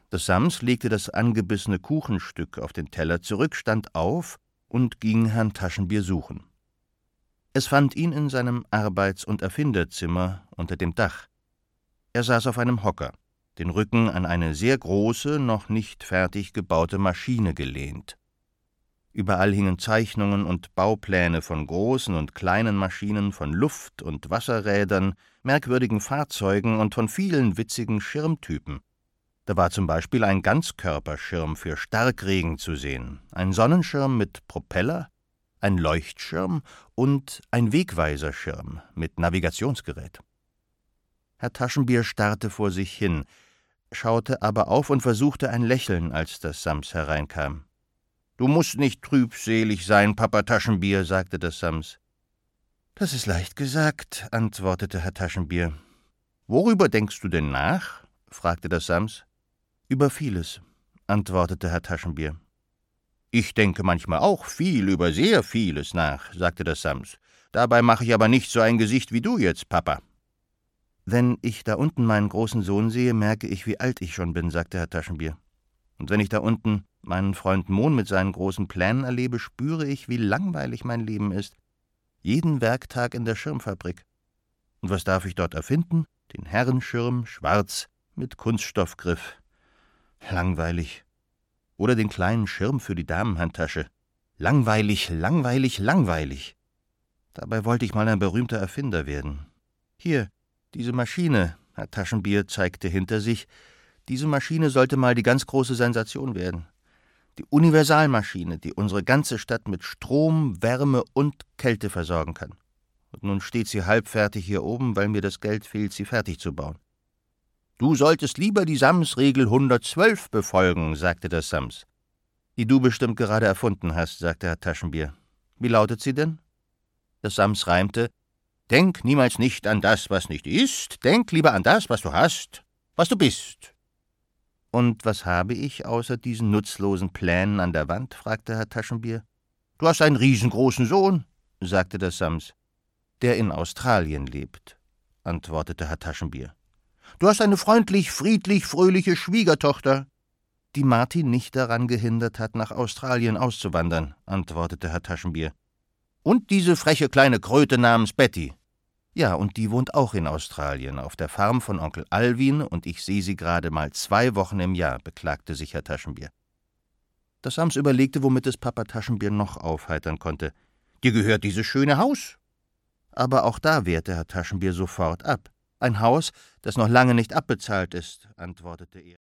Das Sams legte das angebissene Kuchenstück auf den Teller zurück, stand auf und ging Herrn Taschenbier suchen. Es fand ihn in seinem Arbeits- und Erfinderzimmer unter dem Dach. Er saß auf einem Hocker, den Rücken an eine sehr große, noch nicht fertig gebaute Maschine gelehnt. Überall hingen Zeichnungen und Baupläne von großen und kleinen Maschinen, von Luft- und Wasserrädern, merkwürdigen Fahrzeugen und von vielen witzigen Schirmtypen. Da war zum Beispiel ein Ganzkörperschirm für Starkregen zu sehen, ein Sonnenschirm mit Propeller, ein Leuchtschirm und ein Wegweiserschirm mit Navigationsgerät. Herr Taschenbier starrte vor sich hin, schaute aber auf und versuchte ein Lächeln, als das Sams hereinkam. »Du musst nicht trübselig sein, Papa Taschenbier«, sagte das Sams. »Das ist leicht gesagt«, antwortete Herr Taschenbier. »Worüber denkst du denn nach?« fragte das Sams. »Über vieles«, antwortete Herr Taschenbier. »Ich denke manchmal auch viel über sehr vieles nach«, sagte das Sams. »Dabei mache ich aber nicht so ein Gesicht wie du jetzt, Papa.« »Wenn ich da unten meinen großen Sohn sehe, merke ich, wie alt ich schon bin«, sagte Herr Taschenbier. »Und wenn ich da unten meinen Freund Mohn mit seinen großen Plänen erlebe, spüre ich, wie langweilig mein Leben ist. Jeden Werktag in der Schirmfabrik. Und was darf ich dort erfinden? Den Herrenschirm, schwarz, mit Kunststoffgriff. Langweilig. Oder den kleinen Schirm für die Damenhandtasche. Langweilig, langweilig, langweilig. Dabei wollte ich mal ein berühmter Erfinder werden. Hier, diese Maschine«, Herr Taschenbier zeigte hinter sich, »diese Maschine sollte mal die ganz große Sensation werden. Die Universalmaschine, die unsere ganze Stadt mit Strom, Wärme und Kälte versorgen kann. Und nun steht sie halbfertig hier oben, weil mir das Geld fehlt, sie fertig zu bauen.« »Du solltest lieber die Sams-Regel 112 befolgen«, sagte das Sams. »Die du bestimmt gerade erfunden hast«, sagte Herr Taschenbier. »Wie lautet sie denn?« Das Sams reimte: »Denk niemals nicht an das, was nicht ist, denk lieber an das, was du hast, was du bist.« »Und was habe ich außer diesen nutzlosen Plänen an der Wand?« fragte Herr Taschenbier. »Du hast einen riesengroßen Sohn«, sagte das Sams. »Der in Australien lebt«, antwortete Herr Taschenbier. »Du hast eine freundlich, friedlich, fröhliche Schwiegertochter«, die Martin nicht daran gehindert hat, nach Australien auszuwandern«, antwortete Herr Taschenbier. »Und diese freche kleine Kröte namens Betty.« »Ja, und die wohnt auch in Australien, auf der Farm von Onkel Alwin, und ich sehe sie gerade mal 2 Wochen im Jahr«, beklagte sich Herr Taschenbier. Das Sams überlegte, womit es Papa Taschenbier noch aufheitern konnte. »Dir gehört dieses schöne Haus.« Aber auch da wehrte Herr Taschenbier sofort ab. »Ein Haus, das noch lange nicht abbezahlt ist«, antwortete er.